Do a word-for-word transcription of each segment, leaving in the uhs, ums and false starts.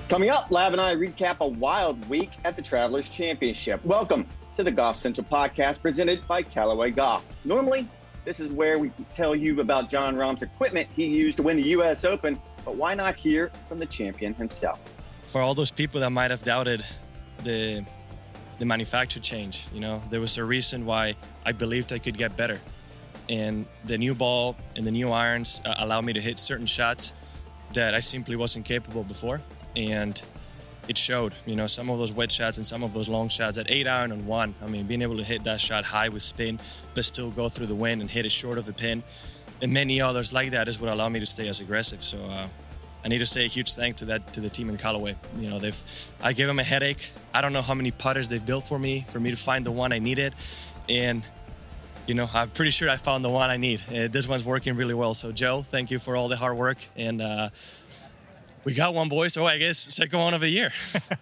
Coming up, Lav and I recap a wild week at the Travelers Championship. Welcome to the Golf Central podcast presented by Callaway Golf. Normally, this is where we tell you about Jon Rahm's equipment he used to win the U S Open, but why not hear from the champion himself? For all those people that might have doubted the the manufacturer change, you know, there was a reason why I believed I could get better. And the new ball and the new irons uh, allow me to hit certain shots that I simply wasn't capable before. And it showed, you know, some of those wet shots and some of those long shots at eight iron on one. I mean, being able to hit that shot high with spin, but still go through the wind and hit it short of the pin, and many others like that is what allowed me to stay as aggressive. So uh, I need to say a huge thank to that to the team in Callaway. You know, they've I gave them a headache. I don't know how many putters they've built for me for me to find the one I needed, and you know, I'm pretty sure I found the one I need. Uh, this one's working really well. So Joe, thank you for all the hard work, and uh, we got one, boy, so I guess second one of the year.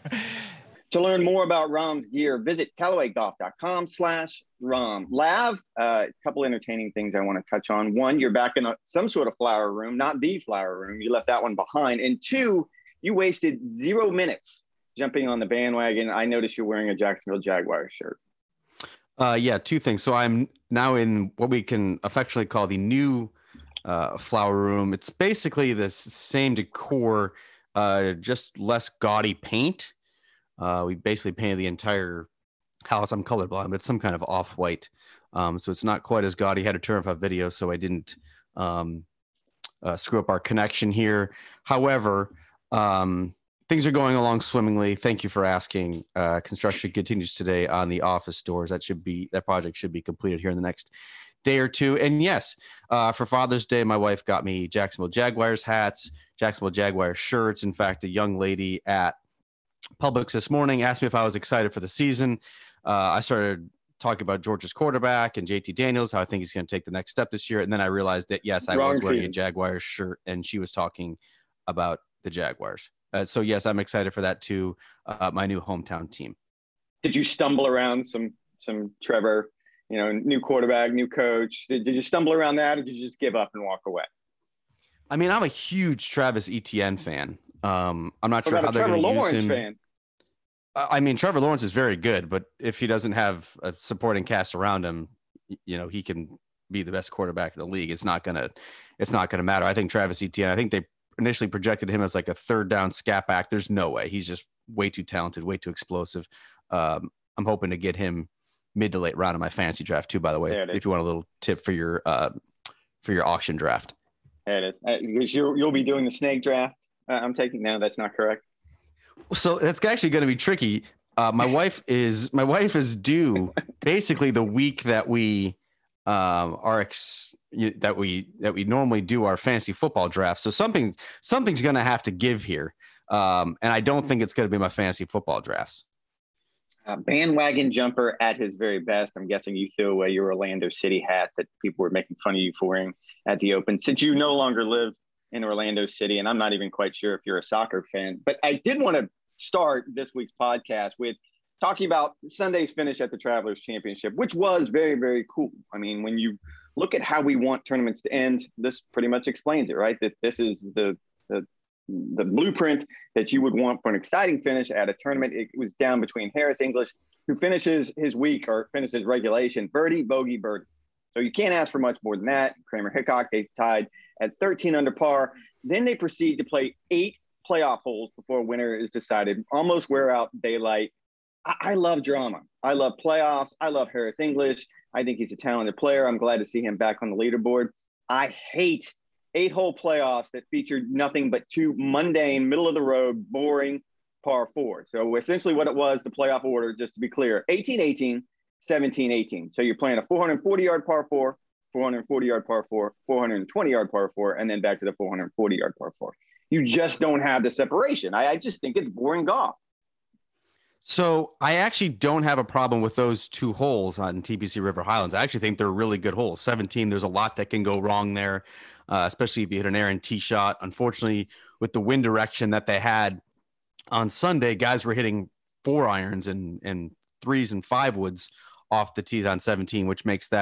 To learn more about Rahm's gear, visit CallawayGolf.com slash Rahm. Lav, uh, a couple entertaining things I want to touch on. One, you're back in a, some sort of flower room, not the flower room. You left that one behind. And two, you wasted zero minutes jumping on the bandwagon. I noticed you're wearing a Jacksonville Jaguars shirt. Uh, yeah, two things. So I'm now in what we can affectionately call the new uh, flower room. It's basically the same decor, uh, just less gaudy paint. Uh, we basically painted the entire house. I'm colorblind, but it's some kind of off-white. Um, so it's not quite as gaudy. Had to turn off a video so I didn't um, uh, screw up our connection here. However, um, things are going along swimmingly. Thank you for asking. Uh, construction continues today on the office doors. That should be that project should be completed here in the next day or two. And yes, uh, for Father's Day, my wife got me Jacksonville Jaguars hats, Jacksonville Jaguars shirts. In fact, a young lady at Publix this morning asked me if I was excited for the season. Uh, I started talking about Georgia's quarterback and J T Daniels, how I think he's going to take the next step this year. And then I realized that, yes, I Wrong was wearing season. a Jaguars shirt, and she was talking about the Jaguars. Uh, so, yes, I'm excited for that too. Uh, my new hometown team. Did you stumble around some some Trevor, you know, new quarterback, new coach? Did, did you stumble around that, or did you just give up and walk away? I mean, I'm a huge Travis Etienne fan. Um, I'm not What sure about how a they're Trevor going to use Lawrence him. fan? I mean, Trevor Lawrence is very good, but if he doesn't have a supporting cast around him, you know, he can be the best quarterback in the league. It's not gonna, it's not gonna matter. I think Travis Etienne. I think they initially projected him as like a third down scat back. There's no way. He's just way too talented, way too explosive. Um, I'm hoping to get him mid to late round in my fantasy draft too. By the way, if, if you want a little tip for your uh, for your auction draft. There it is. Uh, you'll, you'll be doing the snake draft. Uh, I'm taking no, that's not correct. So that's actually going to be tricky. Uh, my wife is my wife is due basically the week that we um, are ex, that we that we normally do our fantasy football draft. So something something's going to have to give here, um, and I don't think it's going to be my fantasy football drafts. Uh, bandwagon jumper at his very best. I'm guessing you threw away your Orlando City hat that people were making fun of you for wearing at the Open, since you no longer live in Orlando City, and I'm not even quite sure if you're a soccer fan. But I did want to start this week's podcast with talking about Sunday's finish at the Travelers Championship, which was very, very cool. I mean, when you look at how we want tournaments to end, this pretty much explains it, right? That this is the the the blueprint that you would want for an exciting finish at a tournament. It was down between Harris English, who finishes his week or finishes regulation, birdie, bogey, birdie. So you can't ask for much more than that. Kramer Hickok, they tied at thirteen under par. Then they proceed to play eight playoff holes before a winner is decided, almost wear out daylight. I, I love drama. I love playoffs. I love Harris English. I think he's a talented player. I'm glad to see him back on the leaderboard. I hate eight-hole playoffs that featured nothing but two mundane, middle-of-the-road, boring par four. So essentially what it was, the playoff order, just to be clear, eighteen eighteen, seventeen eighteen. So you're playing a four hundred forty-yard par four, four hundred forty-yard par four, four hundred twenty-yard par four, and then back to the four hundred forty-yard par four. You just don't have the separation. I, I just think it's boring golf. So I actually don't have a problem with those two holes on T P C River Highlands. I actually think they're really good holes. seventeen, there's a lot that can go wrong there, uh, especially if you hit an errant tee shot. Unfortunately, with the wind direction that they had on Sunday, guys were hitting four irons and, and threes and five woods off the tees on seventeen, which makes that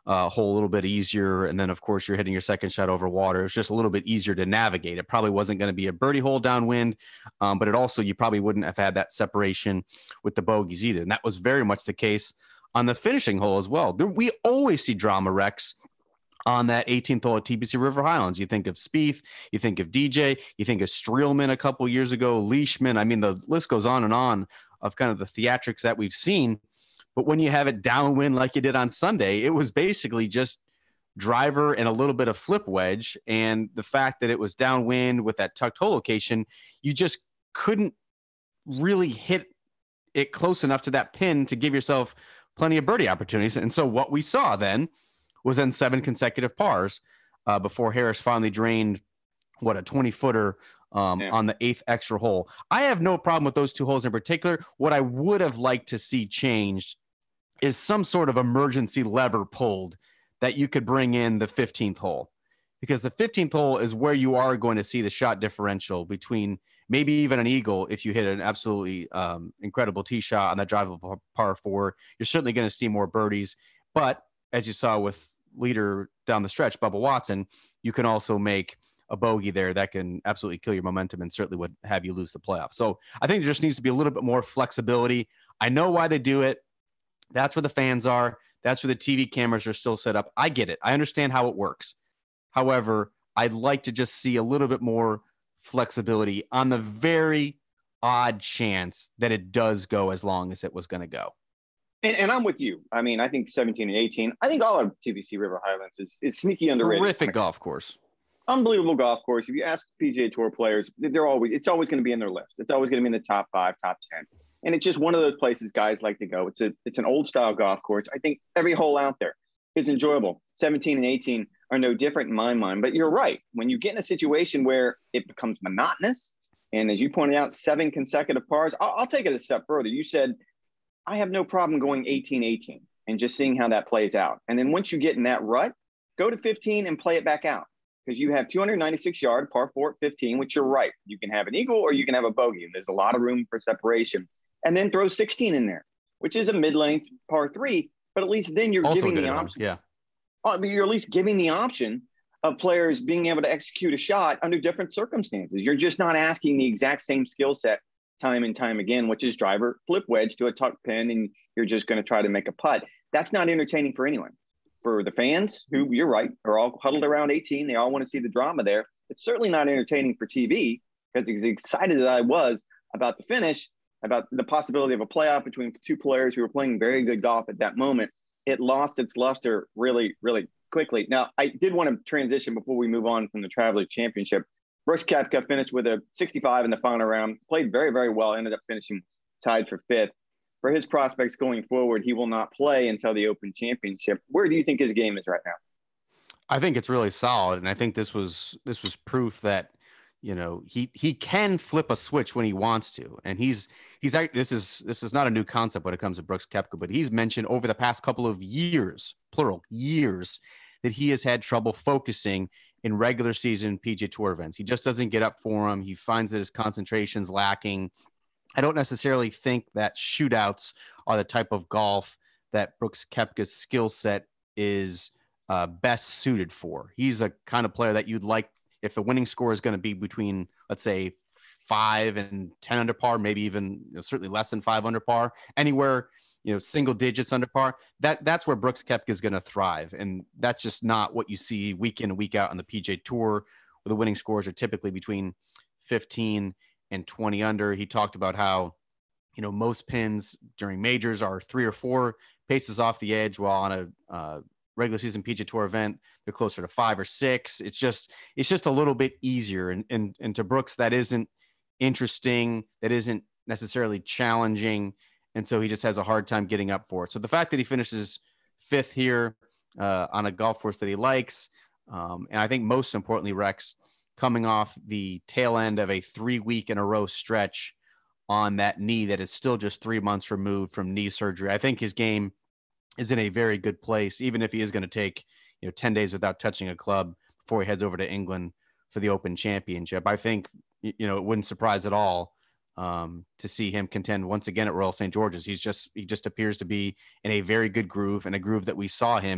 uh, hole a little bit easier. And then, of course, you're hitting your second shot over water. It's just a little bit easier to navigate. It probably wasn't going to be a birdie hole downwind, um, but it also, you probably wouldn't have had that separation with the bogeys either. And that was very much the case on the finishing hole as well. There, we always see drama wrecks on that eighteenth hole at T P C River Highlands. You think of Spieth, you think of D J, you think of Streelman a couple years ago, Leishman. I mean, the list goes on and on of kind of the theatrics that we've seen. But when you have it downwind like you did on Sunday, it was basically just driver and a little bit of flip wedge. And the fact that it was downwind with that tucked hole location, you just couldn't really hit it close enough to that pin to give yourself plenty of birdie opportunities. And so what we saw then was then seven consecutive pars uh, before Harris finally drained, what, a twenty-footer um, yeah. on the eighth extra hole. I have no problem with those two holes in particular. What I would have liked to see changed is some sort of emergency lever pulled that you could bring in the fifteenth hole, because the fifteenth hole is where you are going to see the shot differential between maybe even an eagle. If you hit an absolutely um, incredible tee shot on that drivable par four, you're certainly going to see more birdies. But as you saw with leader down the stretch, Bubba Watson, you can also make a bogey there that can absolutely kill your momentum and certainly would have you lose the playoff. So I think there just needs to be a little bit more flexibility. I know why they do it. That's where the fans are. That's where the T V cameras are still set up. I get it. I understand how it works. However, I'd like to just see a little bit more flexibility on the very odd chance that it does go as long as it was going to go. And, and I'm with you. I mean, I think seventeen and eighteen, I think all of T V C River Highlands is, is sneaky underrated. Terrific golf course. Unbelievable golf course. If you ask P G A Tour players, they're always, it's always going to be in their list. It's always going to be in the top five, top ten. And it's just one of those places guys like to go. It's a, it's an old style golf course. I think every hole out there is enjoyable. seventeen and eighteen are no different in my mind, but you're right. When you get in a situation where it becomes monotonous, and as you pointed out, seven consecutive pars, I'll, I'll take it a step further. You said, I have no problem going eighteen eighteen and just seeing how that plays out. And then once you get in that rut, go to fifteen and play it back out, because you have two hundred ninety-six yard par four at fifteen, which you're right. You can have an eagle or you can have a bogey, and there's a lot of room for separation. And then throw sixteen in there, which is a mid-length par three, but at least then you're also giving the one. option. Yeah. Uh, but you're at least giving the option of players being able to execute a shot under different circumstances. You're just not asking the exact same skill set time and time again, which is driver, flip wedge to a tuck pin, and you're just going to try to make a putt. That's not entertaining for anyone. For the fans, who, you're right, are all huddled around eighteen. They all want to see the drama there. It's certainly not entertaining for T V, because as excited as I was about the finish, about the possibility of a playoff between two players who were playing very good golf at that moment, it lost its luster really, really quickly. Now, I did want to transition before we move on from the Travelers Championship. Brooks Koepka finished with a sixty-five in the final round, played very, very well, ended up finishing tied for fifth. For his prospects going forward, he will not play until the Open Championship. Where do you think his game is right now? I think it's really solid, and I think this was this was proof that, you know, he he can flip a switch when he wants to, and he's he's this is this is not a new concept when it comes to Brooks Koepka, but he's mentioned over the past couple of years, plural years, that he has had trouble focusing in regular season P G A Tour events. He just doesn't get up for him. He finds that his concentration's lacking. I don't necessarily think that shootouts are the type of golf that Brooks Koepka's skill set is uh, best suited for. He's a kind of player that you'd like, if the winning score is going to be between, let's say, five and ten under par, maybe even, you know, certainly less than five under par, anywhere, you know, single digits under par, that that's where Brooks Koepka is going to thrive. And that's just not what you see week in and week out on the P G A Tour, where the winning scores are typically between fifteen and twenty under. He talked about how, you know, most pins during majors are three or four paces off the edge, while on a uh, regular season P G A Tour event, they're closer to five or six. It's just, it's just a little bit easier. And, and, and to Brooks, that isn't interesting. That isn't necessarily challenging. And so he just has a hard time getting up for it. So the fact that he finishes fifth here uh, on a golf course that he likes, um, and I think most importantly, Rex, coming off the tail end of a three week in a row stretch on that knee that is still just three months removed from knee surgery. I think his game is in a very good place, even if he is going to take, you know, ten days without touching a club before he heads over to England for the Open Championship. I think, you know, it wouldn't surprise at all um, to see him contend once again at Royal Saint George's. He's just, he just appears to be in a very good groove, and a groove that we saw him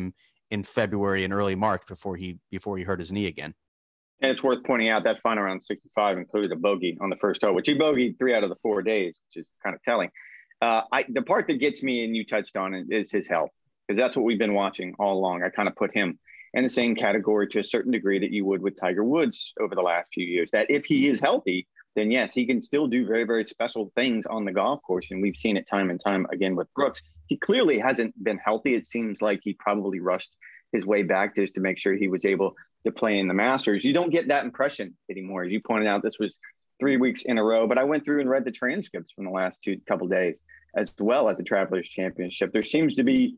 in February and early March before he before he hurt his knee again. And it's worth pointing out that final round sixty-five included a bogey on the first hole, which he bogeyed three out of the four days, which is kind of telling. Uh, I, the part that gets me, and you touched on it, is his health, because that's what we've been watching all along. I kind of put him in the same category to a certain degree that you would with Tiger Woods over the last few years, that if he is healthy, then yes, he can still do very, very special things on the golf course. And we've seen it time and time again with Brooks. He clearly hasn't been healthy. It seems like he probably rushed his way back just to make sure he was able to play in the Masters. You don't get that impression anymore. As you pointed out, this was three weeks in a row, but I went through and read the transcripts from the last two couple days as well at the Travelers Championship. There seems to be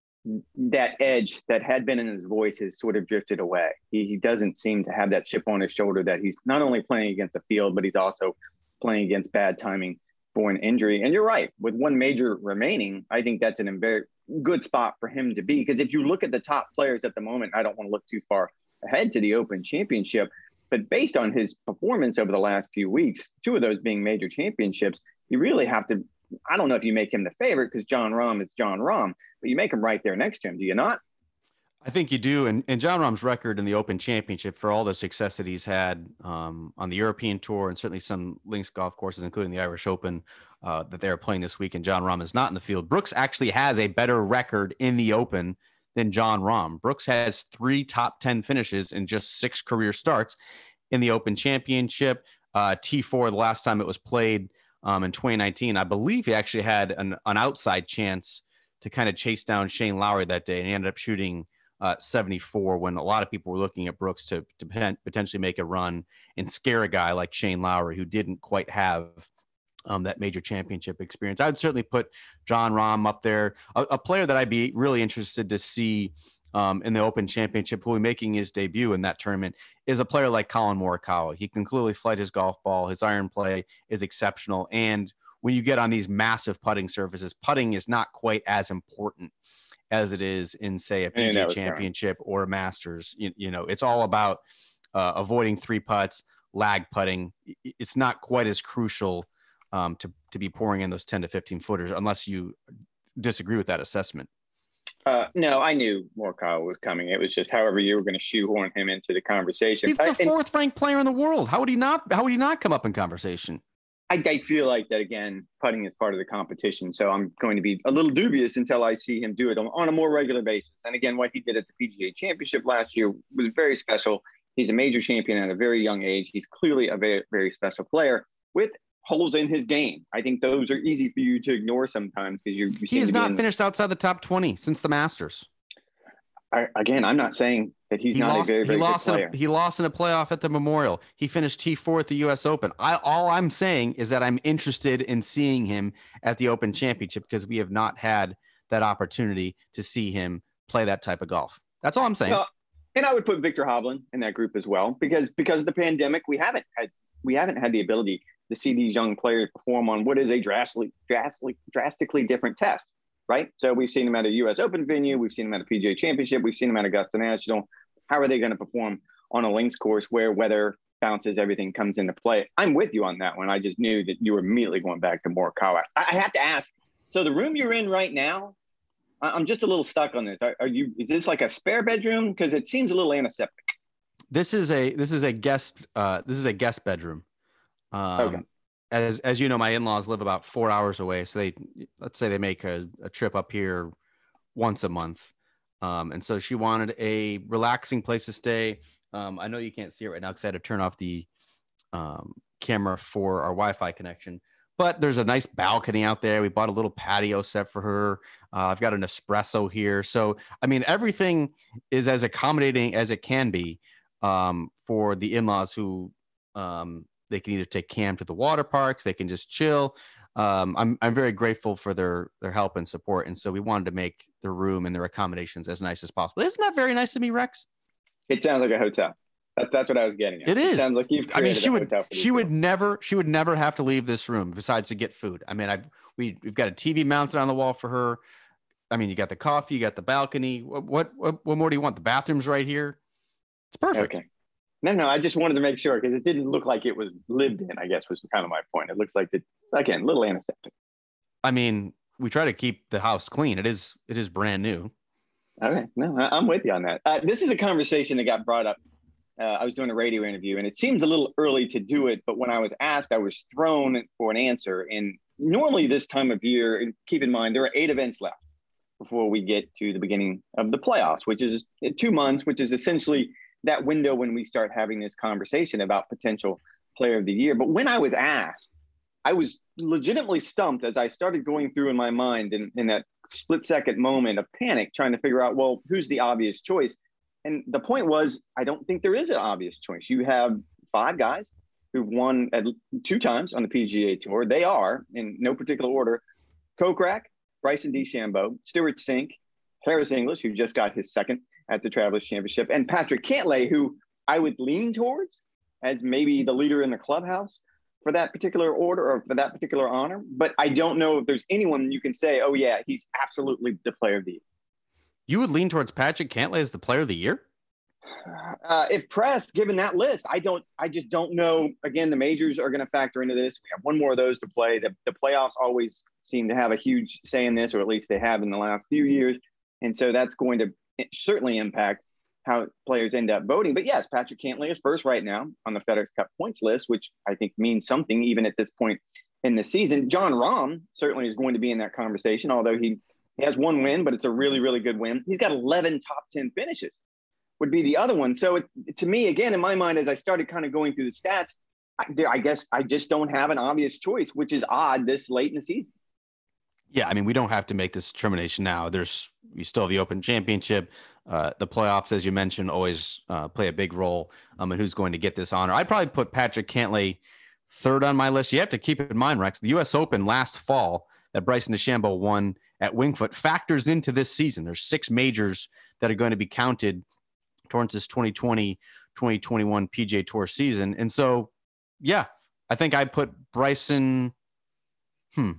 that edge that had been in his voice has sort of drifted away. He, he doesn't seem to have that chip on his shoulder that he's not only playing against the field, but he's also playing against bad timing for an injury. And you're right, with one major remaining, I think that's an very good spot for him to be. Because if you look at the top players at the moment, I don't want to look too far ahead to the Open Championship, but based on his performance over the last few weeks, two of those being major championships, you really have to, I don't know if you make him the favorite because Jon Rahm is Jon Rahm, but you make him right there next to him, do you not? I think you do. And, and Jon Rahm's record in the Open Championship, for all the success that he's had um, on the European Tour and certainly some links golf courses, including the Irish Open uh, that they're playing this week, and Jon Rahm is not in the field. Brooks actually has a better record in the Open than Jon Rahm. Brooks has three top ten finishes in just six career starts in the Open Championship. Uh, T four, the last time it was played um, in twenty nineteen, I believe he actually had an, an outside chance to kind of chase down Shane Lowry that day, and he ended up shooting uh, seventy-four when a lot of people were looking at Brooks to, to potentially make a run and scare a guy like Shane Lowry, who didn't quite have um, that major championship experience. I would certainly put Jon Rahm up there. A, a player that I'd be really interested to see um, in the Open Championship, who will be making his debut in that tournament, is a player like Colin Morikawa. He can clearly flight his golf ball. His iron play is exceptional. And when you get on these massive putting surfaces, putting is not quite as important as it is in, say, a P G A Championship or a Masters. You, you know, it's all about uh, avoiding three putts, lag putting. It's not quite as crucial um, to, to be pouring in those ten to fifteen footers, unless you disagree with that assessment. Uh, no, I knew Morikawa was coming. It was just however you were going to shoehorn him into the conversation. He's the fourth ranked player in the world. How would he not? How would he not come up in conversation? I, I feel like that, again, putting is part of the competition. So I'm going to be a little dubious until I see him do it on, on a more regular basis. And again, what he did at the P G A Championship last year was very special. He's a major champion at a very young age. He's clearly a very, very special player with holes in his game. I think those are easy for you to ignore sometimes because you. He has not finished outside the top twenty since the Masters. I, again, I'm not saying that he's he not lost, a very, very he lost good player. In a, he lost in a playoff at the Memorial. He finished T four at the U S Open. I, all I'm saying is that I'm interested in seeing him at the Open Championship because we have not had that opportunity to see him play that type of golf. That's all I'm saying. Well, and I would put Victor Hovland in that group as well because because of the pandemic, we haven't had we haven't had the ability to see these young players perform on what is a drastically drastically drastically different test. Right. So we've seen him at a U S Open venue. We've seen him at a P G A Championship. We've seen him at Augusta National. How are they going to perform on a links course where weather bounces, everything comes into play? I'm with you on that one. I just knew that you were immediately going back to Morikawa. I have to ask. So the room you're in right now, I'm just a little stuck on this. Are, are you? Is this like a spare bedroom? Because it seems a little antiseptic. This is a this is a guest uh, this is a guest bedroom. Um, okay. As as you know, my in-laws live about four hours away, so they let's say they make a, a trip up here once a month, um, and so she wanted a relaxing place to stay. Um, I know you can't see it right now because I had to turn off the um, camera for our Wi-Fi connection, but there's a nice balcony out there. We bought a little patio set for her. Uh, I've got an espresso here, so I mean everything is as accommodating as it can be um, for the in-laws who. Um, They can either take Cam to the water parks. They can just chill. Um, I'm I'm very grateful for their their help and support, and so we wanted to make the room and their accommodations as nice as possible. Isn't that very nice of me, Rex? It sounds like a hotel. That, that's what I was getting at. It is. It sounds like you've. I mean, she would she would people. never she would never have to leave this room besides to get food. I mean, I we we've got a T V mounted on the wall for her. I mean, you got the coffee, you got the balcony. What what what, what more do you want? The bathroom's right here. It's perfect. Okay. No, no, I just wanted to make sure because it didn't look like it was lived in, I guess was kind of my point. It looks like, the, again, a little antiseptic. I mean, we try to keep the house clean. It is it is brand new. Okay, no, I- I'm with you on that. Uh, this is a conversation that got brought up. Uh, I was doing a radio interview, and it seems a little early to do it, but when I was asked, I was thrown for an answer. And normally this time of year, and keep in mind, there are eight events left before we get to the beginning of the playoffs, which is two months, which is essentially that window when we start having this conversation about potential player of the year. But when I was asked, I was legitimately stumped as I started going through in my mind in, in that split second moment of panic, trying to figure out, well, who's the obvious choice? And the point was, I don't think there is an obvious choice. You have five guys who've won at two times on the P G A Tour. They are, in no particular order, Kokrak, Bryson DeChambeau, Stuart Sink, Harris English, who just got his second at the Travelers Championship, and Patrick Cantlay, who I would lean towards as maybe the leader in the clubhouse for that particular order or for that particular honor. But I don't know if there's anyone you can say, oh, yeah, he's absolutely the player of the year. You would lean towards Patrick Cantlay as the player of the year? Uh, if pressed, given that list, I don't, I just don't know. Again, the majors are going to factor into this. We have one more of those to play. The, the playoffs always seem to have a huge say in this, or at least they have in the last few years. And so that's going to certainly impact how players end up voting. But yes, Patrick Cantlay is first right now on the FedEx Cup points list, which I think means something even at this point in the season. Jon Rahm certainly is going to be in that conversation, although he, he has one win, but it's a really, really good win. He's got eleven top ten finishes. Would be the other one. So it, to me, again, in my mind, as I started kind of going through the stats, I, I guess I just don't have an obvious choice, which is odd this late in the season. Yeah, I mean, we don't have to make this determination now. There's we still have the Open Championship. Uh, the playoffs, as you mentioned, always uh, play a big role um, in who's going to get this honor. I'd probably put Patrick Cantlay third on my list. You have to keep in mind, Rex, the U S Open last fall that Bryson DeChambeau won at Winged Foot factors into this season. There's six majors that are going to be counted towards this twenty twenty, twenty twenty-one P G A Tour season. And so, yeah, I think I put Bryson, hmm.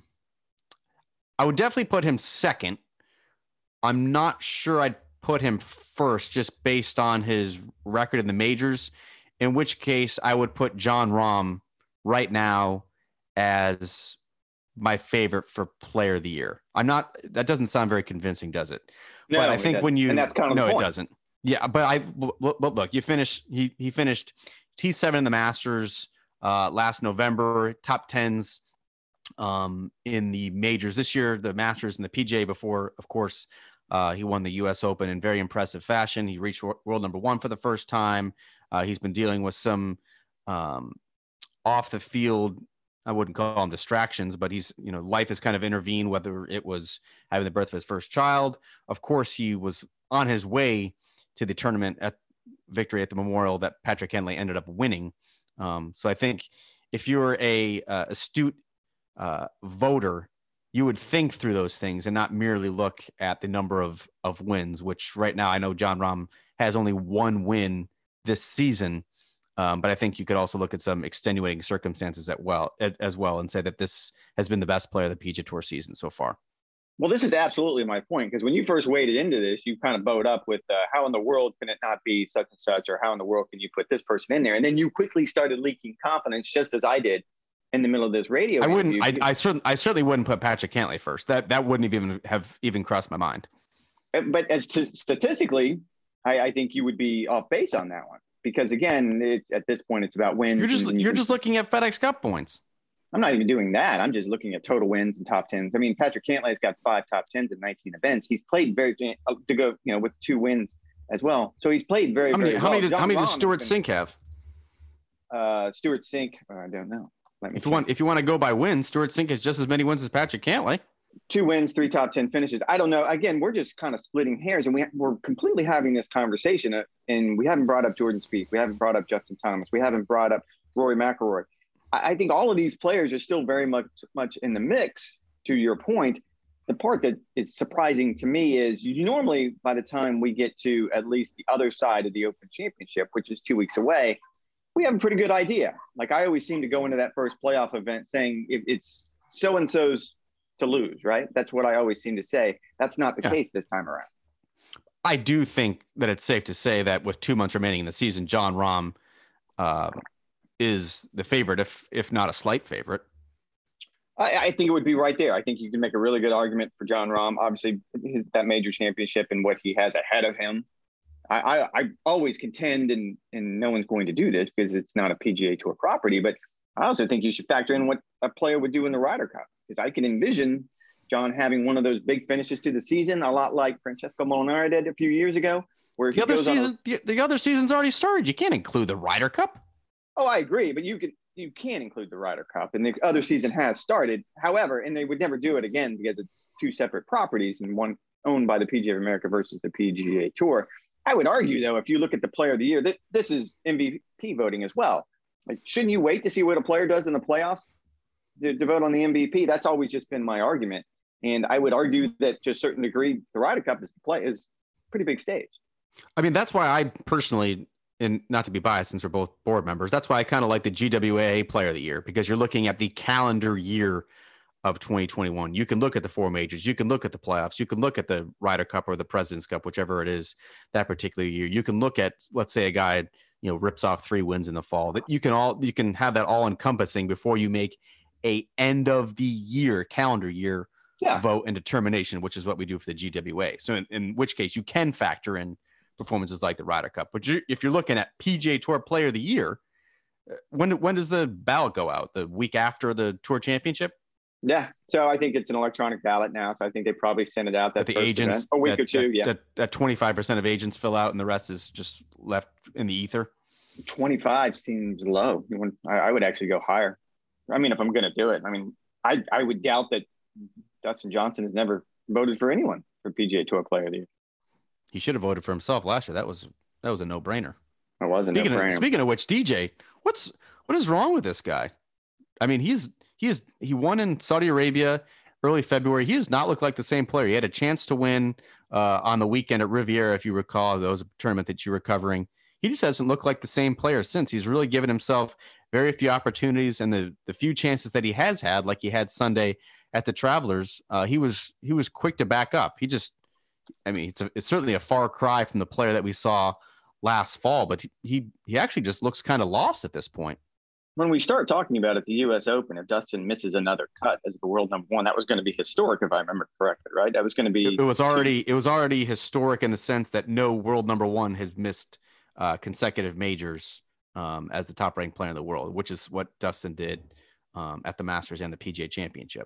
I would definitely put him second. I'm not sure I'd put him first just based on his record in the majors, in which case I would put Jon Rahm right now as my favorite for player of the year. I'm not, that doesn't sound very convincing, does it? No, but I think when you, and that's kind of no, the it point. doesn't. Yeah, but I look, look, you finished. He he finished T seven in the Masters uh, last November. Top tens um, in the majors this year, the Masters and the P G A before. Of course, uh, he won the U S Open in very impressive fashion. He reached world number one for the first time. Uh, he's been dealing with some um, off the field. I wouldn't call them distractions, but he's, you know, life has kind of intervened, whether it was having the birth of his first child. Of course, he was on his way to the tournament at victory at the Memorial that Patrick Cantlay ended up winning. Um, so I think if you're a uh, astute uh, voter, you would think through those things and not merely look at the number of, of wins, which right now I know Jon Rahm has only one win this season. Um, but I think you could also look at some extenuating circumstances at well, as well and say that this has been the best player of the P G A Tour season so far. Well, this is absolutely my point, because when you first waded into this, you kind of bowed up with uh, how in the world can it not be such and such, or how in the world can you put this person in there? And then you quickly started leaking confidence, just as I did in the middle of this radio. I wouldn't, interview. I, I certainly, I certainly wouldn't put Patrick Cantlay first. That, that wouldn't even have even crossed my mind. But as to statistically, I, I think you would be off base on that one, because again, it's at this point, it's about wins. You're just, you you're can, just looking at FedEx Cup points. I'm not even doing that. I'm just looking at total wins and top tens. I mean, Patrick Cantlay's got five top tens in nineteen events. He's played very to go, you know, with two wins as well. So he's played very, how many, very how well. many, did, how many does Stuart been, Sink have? Uh, Stuart Sink, uh, I don't know. Let me if you want, if you want to go by wins, Stuart Sink has just as many wins as Patrick Cantlay. Two wins, three top ten finishes. I don't know. Again, we're just kind of splitting hairs, and we, we're completely having this conversation, uh, and we haven't brought up Jordan Spieth. We haven't brought up Justin Thomas. We haven't brought up Rory McIlroy. I, I think all of these players are still very much, much in the mix, to your point. The part that is surprising to me is you normally, by the time we get to at least the other side of the Open Championship, which is two weeks away, we have a pretty good idea. Like, I always seem to go into that first playoff event saying it, it's so-and-so's to lose, right? That's what I always seem to say. That's not the yeah. case this time around. I do think that it's safe to say that with two months remaining in the season, Jon Rahm uh, is the favorite, if if not a slight favorite. I, I think it would be right there. I think you can make a really good argument for Jon Rahm. Obviously, his, that major championship and what he has ahead of him. I, I, I always contend, and and no one's going to do this because it's not a P G A Tour property, but I also think you should factor in what a player would do in the Ryder Cup, because I can envision John having one of those big finishes to the season, a lot like Francesco Molinari did a few years ago. Where the other season, a, the, the other season's already started. You can't include the Ryder Cup. Oh, I agree, but you can you can include the Ryder Cup, and the other season has started. However, and they would never do it again because it's two separate properties and one owned by the P G A of America versus the P G A Tour. I would argue, though, if you look at the Player of the Year, this, this is M V P voting as well. Like, shouldn't you wait to see what a player does in the playoffs to, to vote on the M V P? That's always just been my argument, and I would argue that to a certain degree, the Ryder Cup is the play is a pretty big stage. I mean, that's why I personally, and not to be biased since we're both board members, that's why I kind of like the G W A Player of the Year, because you're looking at the calendar year of twenty twenty-one. You can look at the four majors, you can look at the playoffs, you can look at the Ryder Cup or the President's Cup, whichever it is that particular year. You can look at, let's say, a guy, you know, rips off three wins in the fall. That you can all you can have that all encompassing before you make a end of the year calendar year yeah. vote and determination, which is what we do for the G W A. So in, in which case you can factor in performances like the Ryder Cup. But you're, if you're looking at P G A Tour Player of the Year, when when does the ballot go out? The week after the Tour Championship? Yeah, so I think it's an electronic ballot now. So I think they probably sent it out that the agents event, a week that, or two. That, yeah, that, that twenty-five percent of agents fill out, and the rest is just left in the ether. twenty-five seems low. I, I would actually go higher. I mean, if I'm going to do it, I mean, I I would doubt that Dustin Johnson has never voted for anyone for P G A Tour Player of the Year. He should have voted for himself last year. That was that was a no brainer. It was a speaking no brainer. Of, speaking of which, D J, what's what is wrong with this guy? I mean, he's he is he won in Saudi Arabia early February. He does not look like the same player. He had a chance to win uh, on the weekend at Riviera, if you recall. That was a tournament that you were covering. He just hasn't looked like the same player since. He's really given himself very few opportunities, and the the few chances that he has had, like he had Sunday at the Travelers, uh, he was he was quick to back up. He just, I mean, it's a, it's certainly a far cry from the player that we saw last fall, but he he, he actually just looks kind of lost at this point. When we start talking about it, the U S Open, if Dustin misses another cut as the world number one, that was going to be historic, if I remember correctly, right? That was going to be. It was already it was already historic in the sense that no world number one has missed uh, consecutive majors um, as the top ranked player in the world, which is what Dustin did um, at the Masters and the P G A Championship.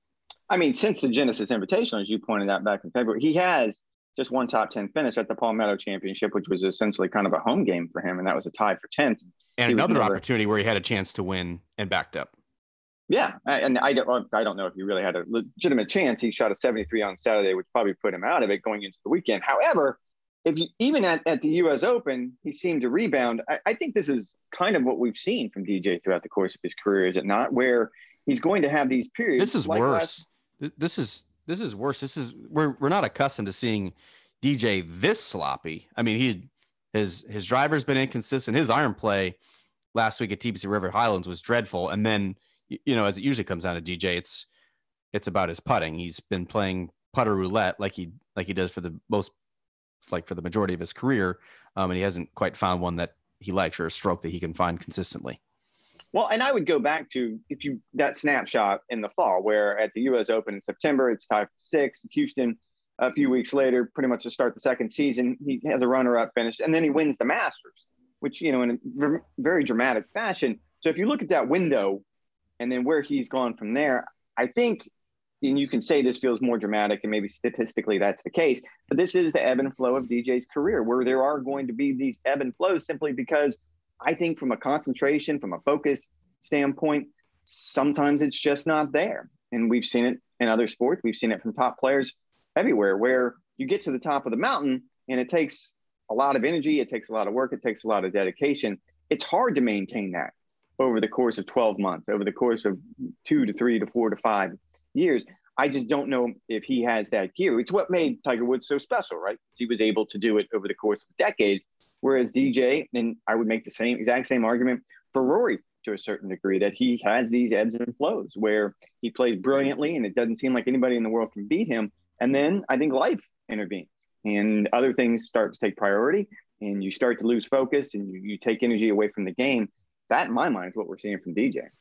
I mean, since the Genesis Invitational, as you pointed out back in February, he has just one top ten finish at the Palmetto Championship, which was essentially kind of a home game for him, and that was a tie for tenth. And he another never... opportunity where he had a chance to win and backed up. Yeah, and I don't, I don't know if he really had a legitimate chance. He shot a seventy-three on Saturday, which probably put him out of it going into the weekend. However, if you even at, at the U S Open, he seemed to rebound. I, I think this is kind of what we've seen from D J throughout the course of his career, is it not? Where he's going to have these periods. This is like worse. Last... This is this is worse. This is we're we're not accustomed to seeing D J this sloppy. I mean, he his his driver's been inconsistent. His iron play last week at T P C River Highlands was dreadful. And then, you know, as it usually comes down to D J, it's it's about his putting. He's been playing putter roulette like he like he does for the most like for the majority of his career, um, and he hasn't quite found one that he likes or a stroke that he can find consistently. Well, and I would go back to if you that snapshot in the fall where at the U S Open in September it's tied for sixth. Houston a few weeks later, pretty much to start the second season, he has a runner-up finish, and then he wins the Masters, which, you know, in a very dramatic fashion. So if you look at that window and then where he's gone from there, I think, and you can say this feels more dramatic, and maybe statistically that's the case, but this is the ebb and flow of D J's career, where there are going to be these ebb and flows simply because I think from a concentration, from a focus standpoint, sometimes it's just not there. And we've seen it in other sports. We've seen it from top players everywhere, where you get to the top of the mountain and it takes a lot of energy, it takes a lot of work, it takes a lot of dedication. It's hard to maintain that over the course of twelve months, over the course of two to three to four to five years. I just don't know if he has that gear. It's what made Tiger Woods so special, right? He was able to do it over the course of a decade, whereas D J, and I would make the same exact same argument for Rory to a certain degree, that he has these ebbs and flows where he plays brilliantly and it doesn't seem like anybody in the world can beat him. And then I think life intervenes and other things start to take priority and you start to lose focus and you, you take energy away from the game. That, in my mind, is what we're seeing from D J.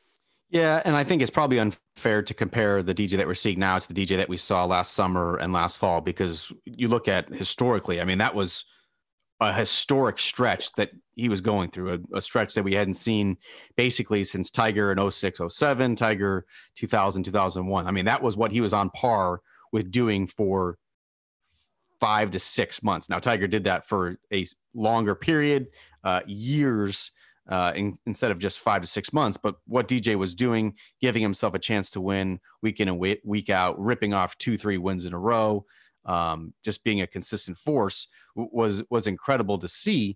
Yeah, and I think it's probably unfair to compare the D J that we're seeing now to the D J that we saw last summer and last fall, because you look at historically, I mean, that was a historic stretch that he was going through, a, a stretch that we hadn't seen basically since Tiger in oh six, oh seven, Tiger two thousand, two thousand one. I mean, that was what he was on par with doing for five to six months. Now, Tiger did that for a longer period, uh, years, uh, in, instead of just five to six months. But what D J was doing, giving himself a chance to win week in and week out, ripping off two, three wins in a row, um, just being a consistent force was was incredible to see.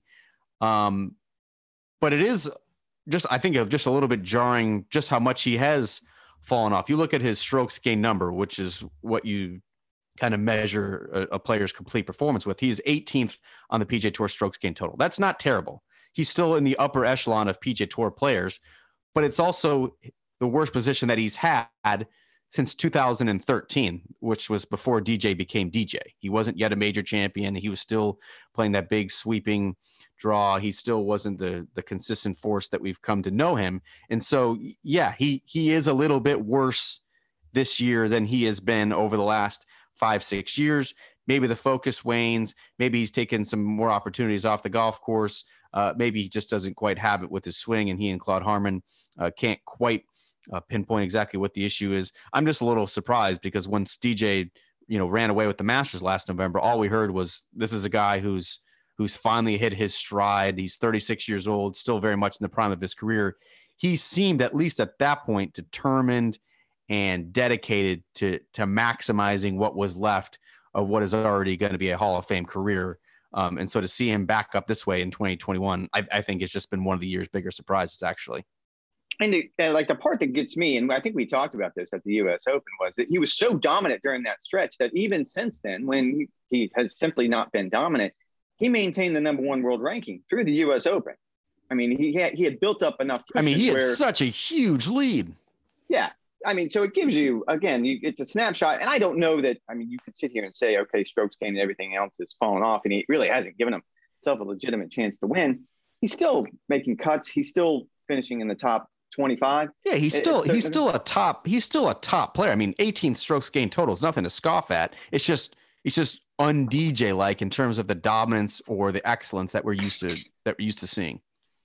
Um, but it is just, I think, just a little bit jarring just how much he has fallen off. You look at his strokes gain number, which is what you kind of measure a, a player's complete performance with. He is eighteenth on the P G A Tour strokes gain total. That's not terrible. He's still in the upper echelon of P G A Tour players, but it's also the worst position that he's had since two thousand thirteen, which was before D J became D J. He wasn't yet a major champion. He was still playing that big sweeping draw. He still wasn't the the consistent force that we've come to know him. And so, yeah, he he is a little bit worse this year than he has been over the last five, six years. Maybe the focus wanes. Maybe he's taken some more opportunities off the golf course. Uh, maybe he just doesn't quite have it with his swing, and he and Claude Harmon uh, can't quite uh, pinpoint exactly what the issue is. I'm just a little surprised because once D J, you know, ran away with the Masters last November, all we heard was this is a guy who's who's finally hit his stride. He's thirty-six years old, still very much in the prime of his career. He seemed, at least at that point, determined and dedicated to to maximizing what was left of what is already going to be a Hall of Fame career. Um, and so to see him back up this way in twenty twenty-one, I, I think it's just been one of the year's bigger surprises, actually. And, it, and like the part that gets me, and I think we talked about this at the U S Open, was that he was so dominant during that stretch that even since then, when he, he has simply not been dominant, he maintained the number one world ranking through the U S Open. I mean, he had, he had built up enough. I mean, he had where, such a huge lead. Yeah. I mean, so it gives you, again, you, it's a snapshot. And I don't know that, I mean, you could sit here and say, okay, strokes gained and everything else has fallen off, and he really hasn't given himself a legitimate chance to win. He's still making cuts. He's still finishing in the top twenty-five. Yeah, he's still it, he's still a top he's still a top player. I mean, eighteenth strokes gained total is nothing to scoff at. It's just it's just un-D J like in terms of the dominance or the excellence that we're used to that we're used to seeing.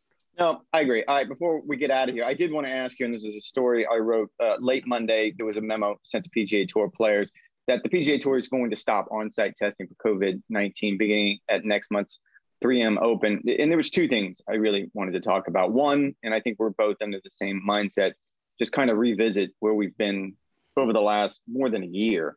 No, I agree. All right, before we get out of here, I did want to ask you, and this is a story I wrote uh, late Monday. There was a memo sent to P G A Tour players that the P G A Tour is going to stop on-site testing for COVID nineteen beginning at next month's three M Open. And there was two things I really wanted to talk about. One, and I think we're both under the same mindset, just kind of revisit where we've been over the last more than a year.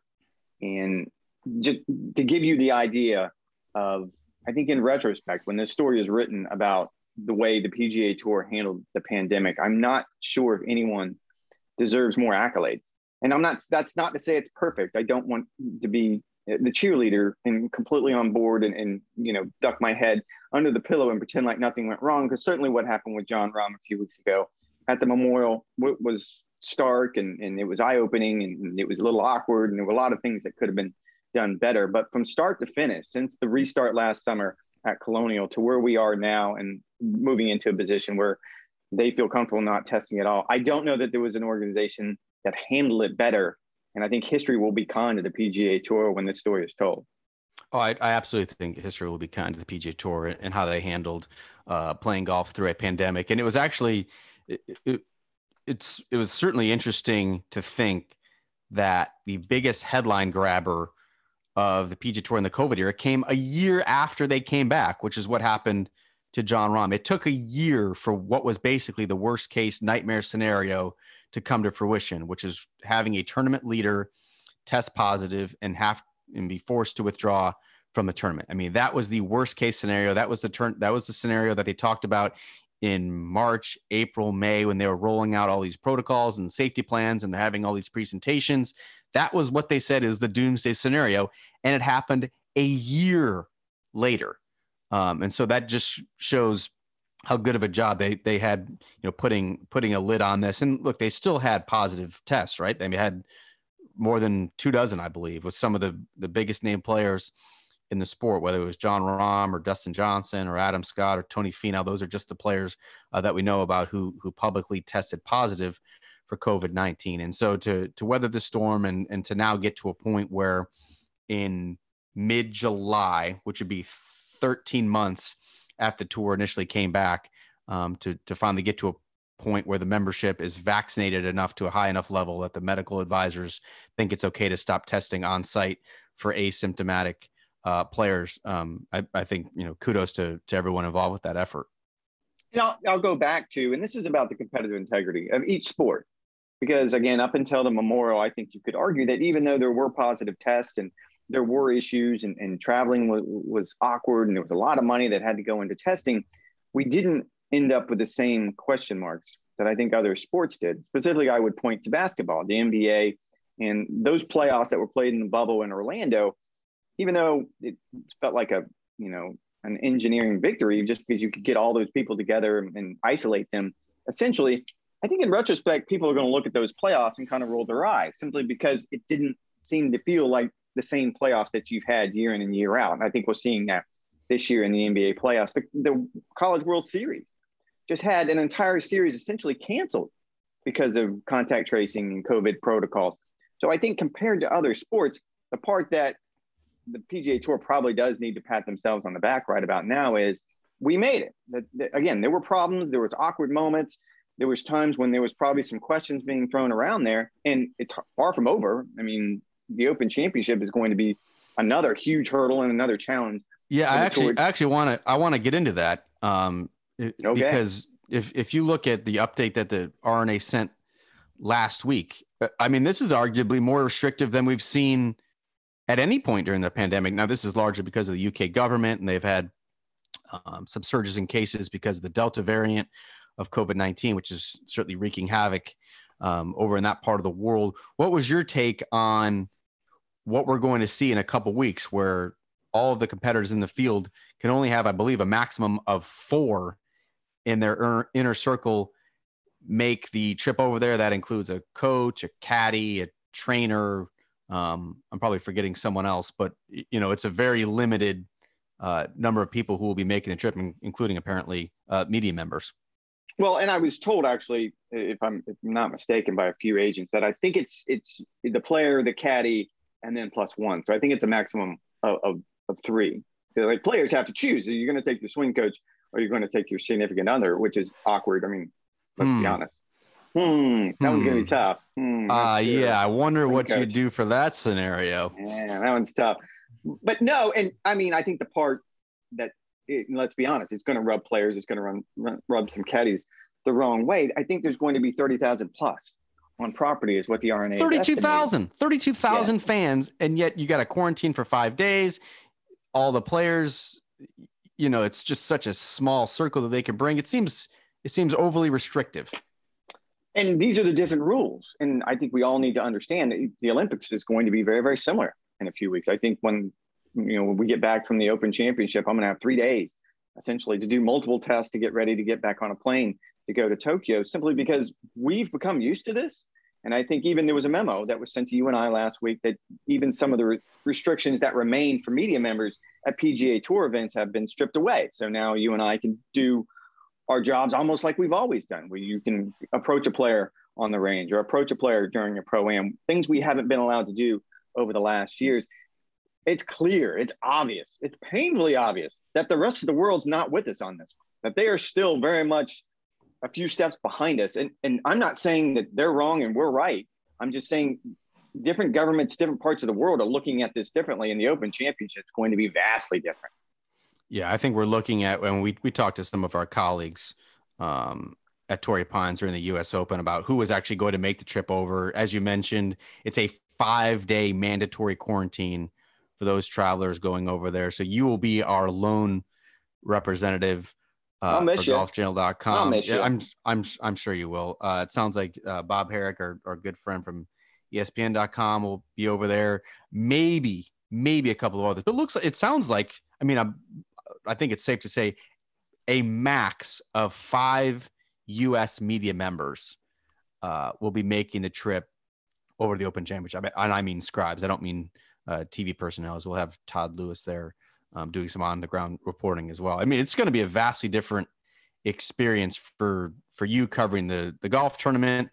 And just to give you the idea of, I think in retrospect, when this story is written about the way the P G A Tour handled the pandemic, I'm not sure if anyone deserves more accolades. And I'm not, that's not to say it's perfect. I don't want to be the cheerleader and completely on board and, and, you know, duck my head under the pillow and pretend like nothing went wrong. Because certainly what happened with Jon Rahm a few weeks ago at the Memorial was stark and, and it was eye-opening and it was a little awkward. And there were a lot of things that could have been done better. But from start to finish, since the restart last summer at Colonial to where we are now and moving into a position where they feel comfortable not testing at all, I don't know that there was an organization that handled it better. And I think history will be kind to the P G A Tour when this story is told. Oh, I, I absolutely think history will be kind to the P G A Tour and, and how they handled uh, playing golf through a pandemic. And it was actually, it, it, it's it was certainly interesting to think that the biggest headline grabber of the P G A Tour in the COVID era came a year after they came back, which is what happened to Jon Rahm. It took a year for what was basically the worst case nightmare scenario to come to fruition, which is having a tournament leader test positive and have and be forced to withdraw from the tournament. I mean, that was the worst case scenario. That was the turn. That was the scenario that they talked about in March, April, May, when they were rolling out all these protocols and safety plans and having all these presentations. That was what they said is the doomsday scenario. And it happened a year later. Um, and so that just shows how good of a job they they had, you know, putting putting a lid on this. And look, they still had positive tests, right? They had more than two dozen, I believe, with some of the the biggest name players in the sport, whether it was Jon Rahm or Dustin Johnson or Adam Scott or Tony Finau. Those are just the players uh, that we know about who who publicly tested positive for for COVID nineteen. And so to to weather the storm and and to now get to a point where in mid-July, which would be thirteen months after the tour initially came back, um, to to finally get to a point where the membership is vaccinated enough to a high enough level that the medical advisors think it's okay to stop testing on site for asymptomatic uh, players. Um, I, I think, you know, kudos to, to everyone involved with that effort. And I'll, I'll go back to, and this is about the competitive integrity of each sport, because again, up until the Memorial, I think you could argue that even though there were positive tests and there were issues and, and traveling was, was awkward and there was a lot of money that had to go into testing, we didn't end up with the same question marks that I think other sports did. Specifically, I would point to basketball, the N B A, and those playoffs that were played in the bubble in Orlando. Even though it felt like a, you know, an engineering victory, just because you could get all those people together and, and isolate them, essentially, I think in retrospect, people are going to look at those playoffs and kind of roll their eyes simply because it didn't seem to feel like the same playoffs that you've had year in and year out. And I think we're seeing that this year in the N B A playoffs. The, the College World Series just had an entire series essentially canceled because of contact tracing and COVID protocols. So I think compared to other sports, the part that the P G A Tour probably does need to pat themselves on the back right about now is we made it. The, the, again, there were problems, there was awkward moments, there was times when there was probably some questions being thrown around there, and it's far from over. I mean, the Open Championship is going to be another huge hurdle and another challenge. Yeah, I actually, I actually want to, I want to get into that. Um, okay. Because if, if you look at the update that the R N A sent last week, I mean, this is arguably more restrictive than we've seen at any point during the pandemic. Now, this is largely because of the U K government, and they've had um, some surges in cases because of the Delta variant of COVID nineteen, which is certainly wreaking havoc um, over in that part of the world. What was your take on what we're going to see in a couple weeks, where all of the competitors in the field can only have, I believe, a maximum of four in their inner circle make the trip over there? That includes a coach, a caddy, a trainer. Um, I'm probably forgetting someone else, but you know, it's a very limited uh, number of people who will be making the trip, including apparently uh, media members. Well, and I was told, actually, if I'm, if I'm not mistaken, by a few agents, that I think it's it's the player, the caddy, and then plus one. So I think it's a maximum of, of, of three. So like players have to choose. Are you going to take your swing coach or you're going to take your significant other, which is awkward. I mean, let's hmm. be honest. Hmm, that hmm. one's going to be tough. Hmm, uh, sure. Yeah, I wonder swing what coach. you do for that scenario. Yeah, that one's tough. But no, and I mean, I think the part that, it, let's be honest, it's going to rub players, it's going to run, run, rub some caddies the wrong way. I think there's going to be thirty thousand plus on property is what the R N A thirty-two thousand, thirty-two thousand yeah. fans. And yet you got to quarantine for five days. All the players, you know, it's just such a small circle that they can bring. It seems, it seems overly restrictive. And these are the different rules. And I think we all need to understand that the Olympics is going to be very, very similar in a few weeks. I think when, you know, when we get back from the Open Championship, I'm going to have three days essentially to do multiple tests to get ready to get back on a plane to go to Tokyo, simply because we've become used to this. And I think even there was a memo that was sent to you and I last week that even some of the re- restrictions that remain for media members at P G A Tour events have been stripped away. So now you and I can do our jobs almost like we've always done, where you can approach a player on the range or approach a player during a pro-am, things we haven't been allowed to do over the last years. It's clear, it's obvious, it's painfully obvious that the rest of the world's not with us on this, that they are still very much a few steps behind us. And, and I'm not saying that they're wrong and we're right. I'm just saying different governments, different parts of the world are looking at this differently, and the Open Championship is going to be vastly different. Yeah, I think we're looking at, when we, we talked to some of our colleagues um, at Torrey Pines or in the U S Open about who was actually going to make the trip over. As you mentioned, it's a five-day mandatory quarantine for those travelers going over there. So you will be our lone representative uh, for golf channel dot com. I'll miss yeah, you. I'm, I'm, I'm sure you will. Uh, it sounds like uh, Bob Herrick, our, our good friend from E S P N dot com, will be over there. Maybe, maybe a couple of others. But it looks like, it sounds like, I mean, I'm, I think it's safe to say a max of five U S media members uh, will be making the trip over the Open Championship. And I mean scribes. I don't mean uh, T V personnel, as we'll have Todd Lewis there um, doing some on the ground reporting as well. I mean, it's going to be a vastly different experience for, for you covering the, the golf tournament.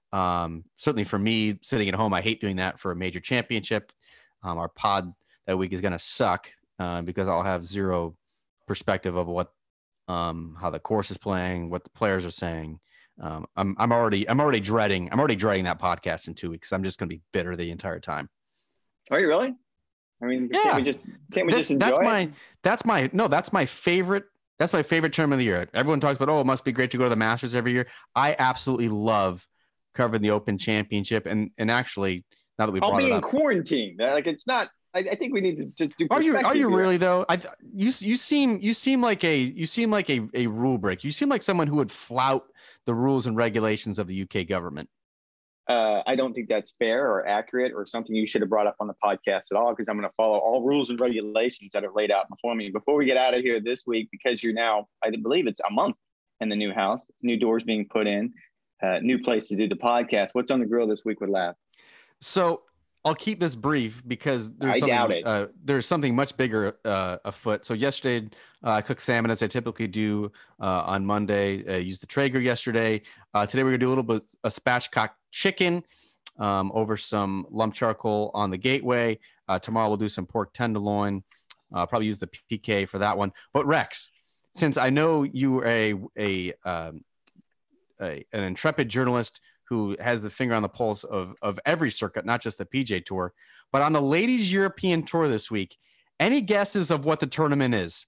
Um, certainly for me, sitting at home, I hate doing that for a major championship. Um, our pod that week is going to suck uh, because I'll have zero perspective of what, um, how the course is playing, what the players are saying. Um, I'm I'm already I'm already dreading I'm already dreading that podcast in two weeks. I'm just going to be bitter the entire time. Are you really? I mean, yeah. can't we just can't we that's, just enjoy that's it? my that's my no that's my favorite that's my favorite term of the year. Everyone talks about, oh, it must be great to go to the Masters every year. I absolutely love covering the Open Championship, and and actually now that we I'll brought be it in up, quarantine. Like it's not. I, I think we need to just do. are you are you here. really though? I you you seem you seem like a you seem like a a rule break. You seem like someone who would flout the rules and regulations of the U K government. Uh, I don't think that's fair or accurate or something you should have brought up on the podcast at all, because I'm going to follow all rules and regulations that are laid out before me. Before we get out of here this week, because you're now, I believe it's a month in the new house, new doors being put in, uh, new place to do the podcast. What's on the grill this week with Lav? So I'll keep this brief because there's I something, doubt it. Uh, there's something much bigger uh, afoot. So yesterday, uh, I cooked salmon as I typically do uh, on Monday. I used the Traeger yesterday. Uh, today we're gonna do a little bit of spatchcock chicken um, over some lump charcoal on the Gateway. Uh, tomorrow we'll do some pork tenderloin. Uh, probably use the P K for that one. But Rex, since I know you are a a, um, a an intrepid journalist who has the finger on the pulse of, of every circuit, not just the P G A Tour, but on the Ladies European Tour this week, any guesses of what the tournament is?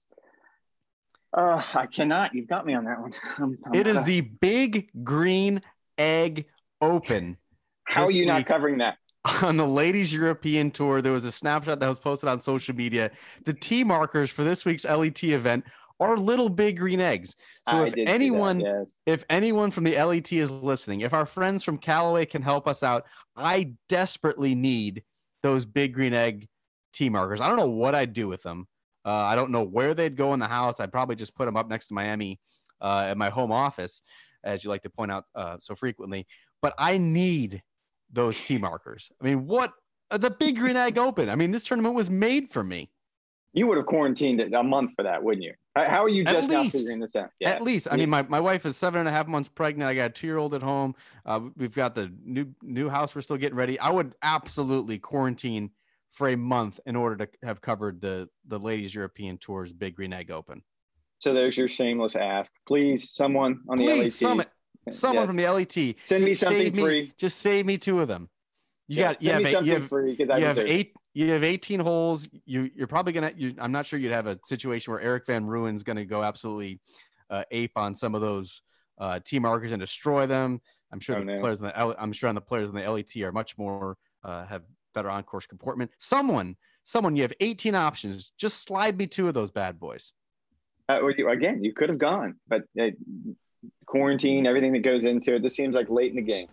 Uh, I cannot. You've got me on that one. I'm, I'm it is not... the Big Green Egg Open. How are you not covering that? On the Ladies European Tour, there was a snapshot that was posted on social media. The tee markers for this week's L E T event are little big green eggs. So I if anyone, that, yes. if anyone from the L E T is listening, if our friends from Callaway can help us out, I desperately need those big green egg tee markers. I don't know what I'd do with them. Uh, I don't know where they'd go in the house. I'd probably just put them up next to Miami uh, at my home office, as you like to point out uh, so frequently. But I need those tee markers. I mean, what uh, the Big Green Egg Open? I mean, this tournament was made for me. You would have quarantined it a month for that, wouldn't you? How are you just now figuring this out? Yeah. At least. I mean, my, my wife is seven and a half months pregnant. I got a two-year-old at home. Uh, we've got the new new house we're still getting ready. I would absolutely quarantine for a month in order to have covered the, the Ladies European Tour's Big Green Egg Open. So there's your shameless ask. Please, someone on the Please, L E T. Summit, someone yes. from the L E T. Send me something free. Me, just save me two of them. You yeah, got you have, you have, free you I have eight. It. You have eighteen holes. You you're probably gonna. You, I'm not sure you'd have a situation where Eric Van Ruin's going to go absolutely uh, ape on some of those uh, tee markers and destroy them. I'm sure oh, the no. players in the L, I'm sure on the players in the L E T are much more uh, have better on course comportment. Someone, someone, you have eighteen options. Just slide me two of those bad boys. Uh, again, you could have gone, but uh, quarantine, everything that goes into it. This seems like late in the game.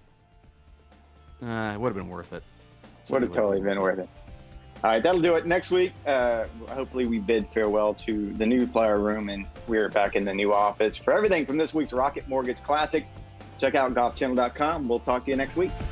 Uh, it would have been worth it. Would have totally been worth it. All right, that'll do it. Next week, uh, hopefully we bid farewell to the new player room, and we're back in the new office. For everything from this week's Rocket Mortgage Classic, check out golf channel dot com. We'll talk to you next week.